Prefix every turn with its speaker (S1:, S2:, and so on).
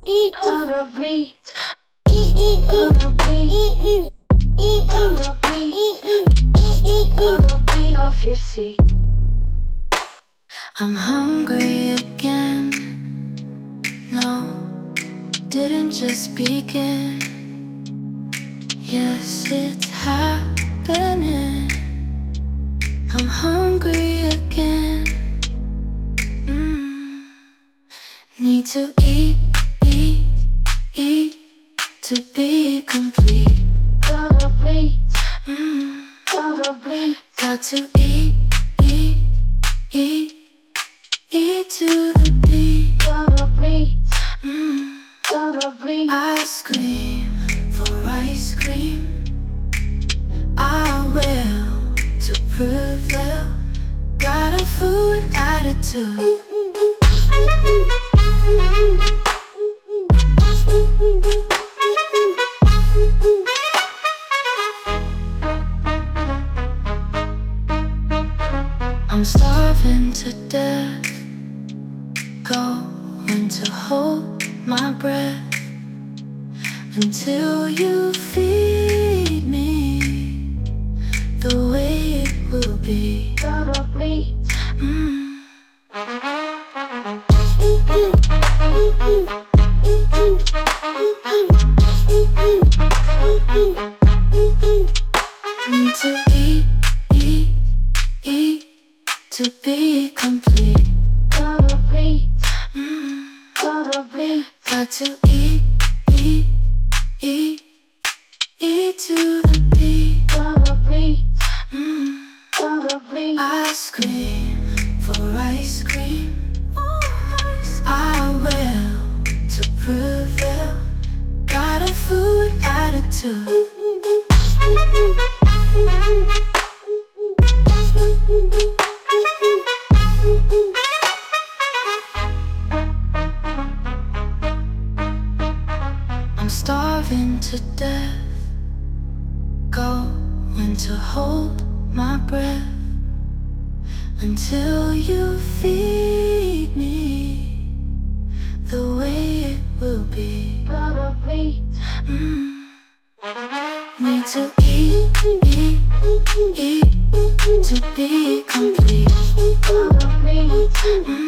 S1: Eat on a beat. Eat on a beat. Eat on a beat. Eat on a beat off your seat. I'm hungry again. No, didn't just begin. Yes, it's happening. I'm hungry again. Need to eat, eat, eat to be complete. Gotta bleed, gotta bleed. Got to eat, eat, eat, eat to the beat. Gotta bleed, gotta bleed. Ice cream for ice cream. I will to prevail. Got a food attitude. I'm starving to death, going to hold my breath until you feed me the way it will be. Gotta bleed. Need to eat, eat, eat to be complete. Gotta bleed, gotta bleed. Got to eat, eat, eat, eat to the beat. Gotta bleed, gotta bleed. Ice cream for ice cream. I will to prevail. Got a food attitude. I'm starving to death, going to hold my breath until you feed me the way it will be. Gotta bleed. Need to eat, eat, eat to be complete. Gotta bleed.